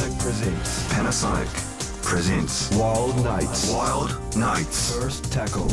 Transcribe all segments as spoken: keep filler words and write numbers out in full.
presents Panasonic presents Wild Nights. Wild Nights. First Tackle.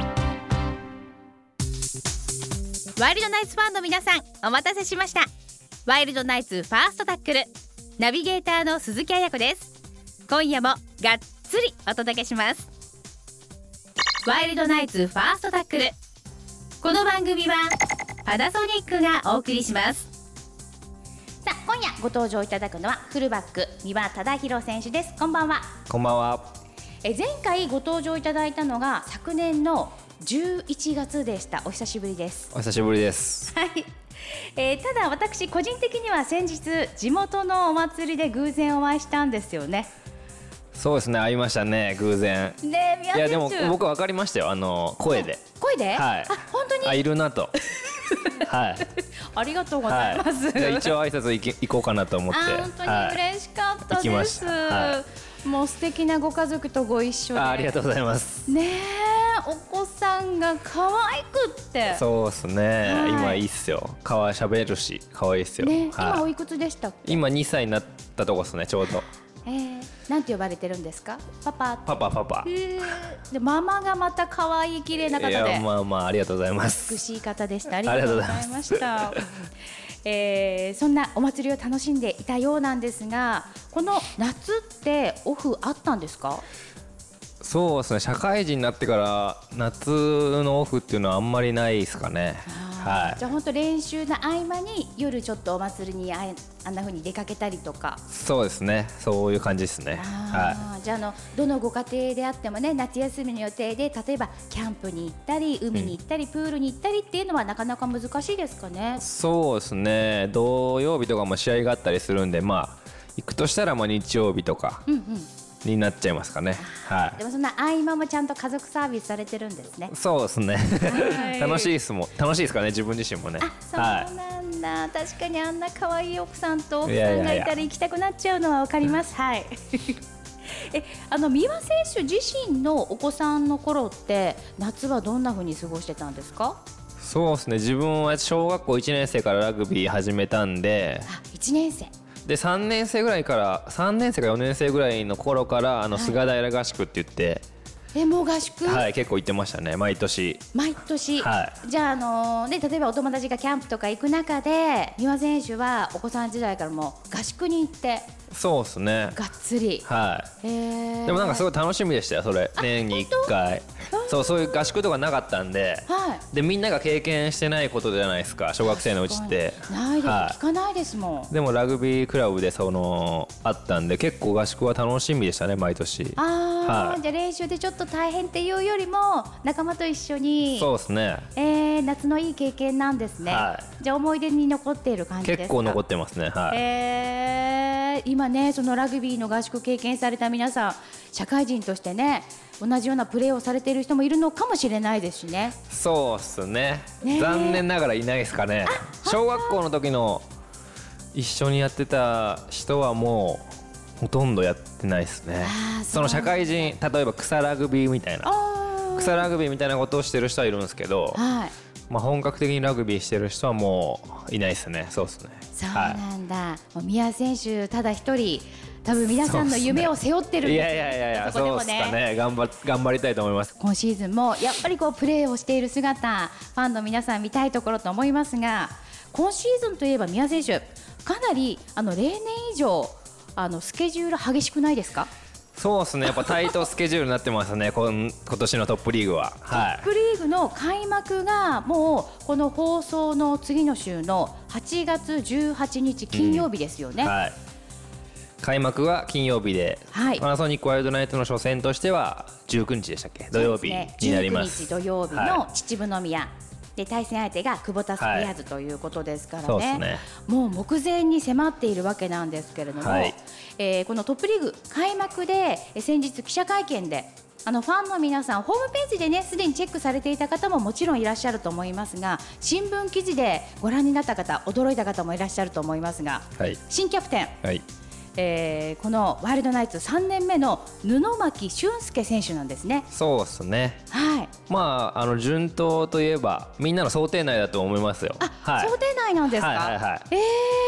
ワイルドナイツファンの皆さん、お待たせしました。ワイルドナイツファーストタックル、ナビゲーターの鈴木彩子です。今夜もがっつりお届けします。ワイルドナイツファーストタックル、この番組はパナソニックがお送りします。さあ、今夜ご登場いただくのはフルバック三輪忠宏選手です。こんばんは。 こんばんは。 え前回ご登場いただいたのが昨年のじゅういちがつでした。お久しぶりです。 お久しぶりです。 はい、えー、ただ私個人的には先日地元のお祭りで偶然お会いしたんですよね。 そうですね、会いましたね、偶然。 ねえ、宮いやでも選手、 僕分かりましたよ、あの声で。 声で、 はい。 あ、本当に、 あ、いるなと。はい。 ありがとうございます、 はい、じゃあ一応挨拶行き行こうかなと思って。 あ、本当に嬉しかったです、 はい、行きました。はい、もう素敵なご家族とご一緒で。 あ, ありがとうございます。 ねえ、お子さんが可愛くって。 そうですね、 はい、 今いいっすよ。かわい喋るし可愛いっすよ、 ね、 はい、 今おいくつでしたっけ？ 今にさいになったとこですね、ちょうど。 えー、なんて呼ばれてるんですか？パパ。 パパパパ。 えー、でママがまた可愛い綺麗な方で。 いや、まあまあ、ありがとうございます。 美しい方でした。ありがとうございました。えー、そんなお祭りを楽しんでいたようなんですが、この夏ってオフあったんですか？ そうですね、社会人になってから夏のオフっていうのはあんまりないですかね。はい、 じゃあ本当練習の合間に夜ちょっとお祭りにああんな風に出かけたりとか。 そうですね、そういう感じですね。 あ、はい、じゃあ、あのどのご家庭であってもね、夏休みの予定で例えばキャンプに行ったり海に行ったり、うん、プールに行ったりっていうのはなかなか難しいですかね？ そうですね、土曜日とかも試合があったりするんで、まあ行くとしたらまあ日曜日とか、うんうんになっちゃいますかね。はい。 でもそんな合間もちゃんと家族サービスされてるんですね。 そうですね。はい、楽しいですもん。楽しいですからね、自分自身もね。 あ、そうなんだ。はい、確かにあんな可愛い奥さんと奥さんがいたら行きたくなっちゃうのはわかります。はい。え、あの三輪選手自身のお子さんの頃って夏はどんな風に過ごしてたんですか？ そうですね。自分は小学校いちねん生からラグビー始めたんで。 あ、いちねん生。 でさんねん生ぐらいからさんねん生かよねん生ぐらいの頃からあの菅平合宿って言って、 はい、え、もう合宿、 はい、結構行ってましたね、毎年毎年、 はい、 じゃあ、あのーね、例えばお友達がキャンプとか行く中で三輪選手はお子さん時代からもう合宿に行って。 そうですね、 がっつり、 はい、 えー、 でもなんかすごい楽しみでしたよ、それ。年にいっかいそう、そういう合宿とかなかったんで、はい、でみんなが経験してないことじゃないですか、小学生のうちって。 ないです、 はい、 聞かないですもん。 でもラグビークラブでそのあったんで、結構合宿は楽しみでしたね、毎年。 あ、はい、じゃあ練習でちょっと大変っていうよりも仲間と一緒に。 そうですね、 えー、夏のいい経験なんですね。はい、じゃあ思い出に残っている感じですか？ 結構残ってますね。はい、 えー、今ね、そのラグビーの合宿経験された皆さん、社会人としてね、同じようなプレーをされている人もいるのかもしれないですしね。 そうっす ね, ね、 残念ながらいないですかね。小学校の時の一緒にやってた人はもうほとんどやってないですね。その社会人、例えば草ラグビーみたいな草ラグビーみたいなことをしてる人はいるんですけど、はい、まあ、本格的にラグビーしてる人はもういないですね。そうですね。 そうなんだ、はい、もう宮選手ただ一人、多分皆さんの夢を背負ってるんですよ。 いやいやいやいや、そうですかね。頑張頑張りたいと思います。 今シーズンもやっぱりこうプレーをしている姿、ファンの皆さん見たいところと思いますが、今シーズンといえば宮選手、かなりあの例年以上あのスケジュール激しくないですか？ そうですね、やっぱタイトスケジュールになってますね、今, 今年のトップリーグは。はい、 トップリーグの開幕がもうこの放送の次の週のはちがつじゅうはちにち金曜日ですよね。 うん、はい、開幕は金曜日で、はい、パナソニックワイルドナイツの初戦としてはじゅうくにちでしたっけ、土曜日になります。 じゅうくにち土曜日の秩父宮、はい、で対戦相手がクボタスピアーズということですから ね,、はい、そうですね、もう目前に迫っているわけなんですけれども、はい、えー、このトップリーグ開幕で先日記者会見であのファンの皆さん、ホームページでねすでにチェックされていた方ももちろんいらっしゃると思いますが、新聞記事でご覧になった方、驚いた方もいらっしゃると思いますが、はい、新キャプテン、はい、えー、このワイルドナイツさんねんめの布巻俊介選手なんですね。 そうですね、 はい、 まあ、あの順当といえばみんなの想定内だと思いますよ。 あ、 はい、 想定内なんですか。 はいはいはい、 えー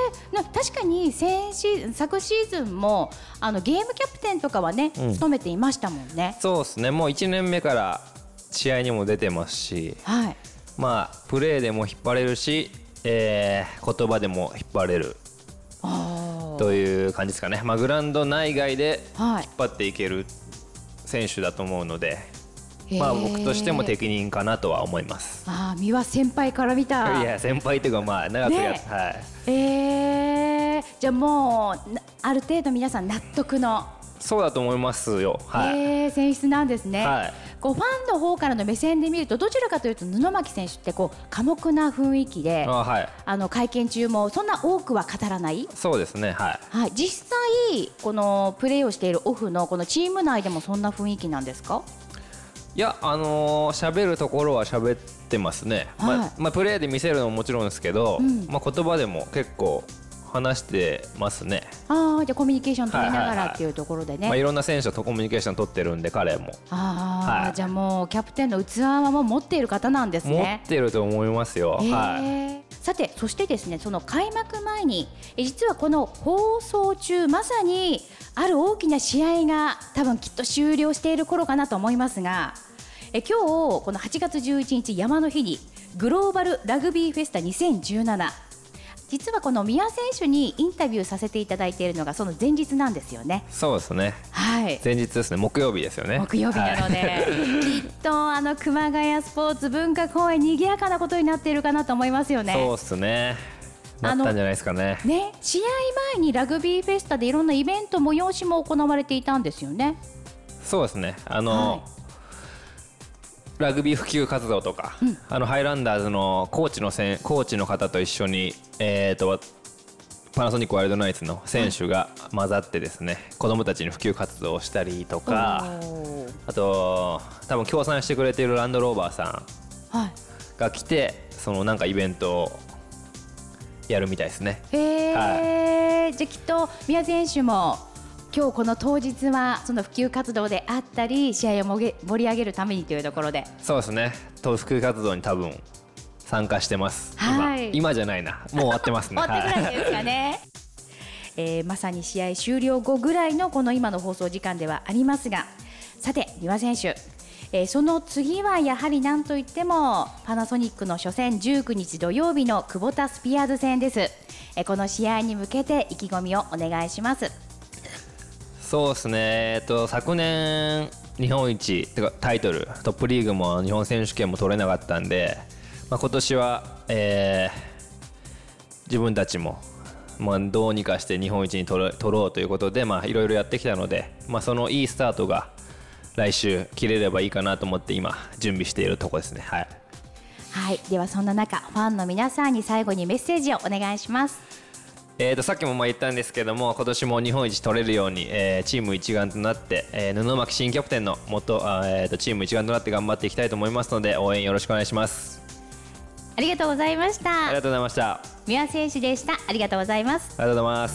な確かに先シーズン昨シーズンもあのゲームキャプテンとかはね、うん、務めていましたもんね。 そうですね、もういちねんめから試合にも出てますし、 はい、 まあプレーでも引っ張れるし、えー、言葉でも引っ張れるという感じですかね。まあ、グラウンド内外で引っ張っていける選手だと思うので、はい、まあ、僕としても適任かなとは思います。 あ、三輪先輩から見た。 いや先輩というかまあ長くやって、ね、はい、 えー、じゃあもうある程度皆さん納得の。 そうだと思いますよ、はい、 えー、選出なんですね、 はい、 こうファンの方からの目線で見るとどちらかというと布巻選手ってこう寡黙な雰囲気で、あ、はい、あの会見中もそんな多くは語らない。 そうですね、はい、 はい、実際このプレーをしているオフのこのチーム内でもそんな雰囲気なんですか？ いや、あのー、喋るところは喋ってますね、はい、ままあ、プレーで見せるのももちろんですけど、うん、まあ、言葉でも結構話してますね。 あ、じゃあコミュニケーション取りながらっていうところでね、はいはいはい、 まあ、いろんな選手とコミュニケーション取ってるんで彼も。 あ、はい、じゃあもうキャプテンの器はもう持っている方なんですね。 持ってると思いますよ、 えーはい、 さてそしてですね、その開幕前にえ実はこの放送中まさにある大きな試合が多分きっと終了している頃かなと思いますが、え今日このはちがつじゅういちにち山の日にグローバルラグビーフェスタにせんじゅうなな、実はこの宮選手にインタビューさせていただいているのがその前日なんですよね。 そうですね、 はい、 前日ですね、木曜日ですよね。 木曜日なので、はい、きっとあの熊谷スポーツ文化公園にぎやかなことになっているかなと思いますよね。 そうですね、なったんじゃないですかね。 ね、試合前にラグビーフェスタでいろんなイベント催しも行われていたんですよね。 そうですね、あの、はい、ラグビー普及活動とか、うん、あのハイランダーズのコーチのせんコーチの方と一緒に、えー、とパナソニックワイルドナイツの選手が混ざってですね、うん、子どもたちに普及活動をしたりとか、あと多分協賛してくれているランドローバーさんが来て、はい、そのなんかイベントをやるみたいですね。 へー、はい、じゃあきっと宮選手も今日この当日はその普及活動であったり試合を盛り上げるためにというところで。 そうですね、普及活動に多分参加してます、 はい、 今, 今じゃないな、もう終わってますね。 終わってぐらいですかね、えー、まさに試合終了後ぐらいのこの今の放送時間ではありますが、さて三輪選手、えー、その次はやはり何といってもパナソニックの初戦じゅうくにち土曜日のクボタスピアーズ戦です、えー、この試合に向けて意気込みをお願いします。 そうですね、えっと、昨年日本一てかタイトルトップリーグも日本選手権も取れなかったんで、まあ、今年は、えー、自分たちも、まあ、どうにかして日本一に取ろ、取ろうということでいろいろやってきたので、まあ、そのいいスタートが来週切れればいいかなと思って今準備しているところですね。はい、 はい、ではそんな中ファンの皆さんに最後にメッセージをお願いします。 えー、とさっきもまあ言ったんですけども、今年も日本一取れるように、えー、チーム一丸となって、えー、布巻新キャプテンのもと、あ、えー、とチーム一丸となって頑張っていきたいと思いますので応援よろしくお願いします。 ありがとうございました。 ありがとうございました。 三輪選手でした。ありがとうございます。 ありがとうございます。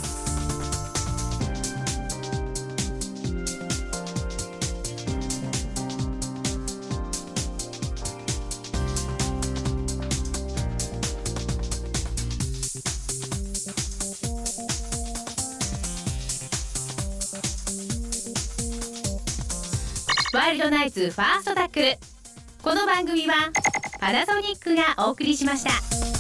ワイルドナイツファーストタックル、この番組はパナソニックがお送りしました。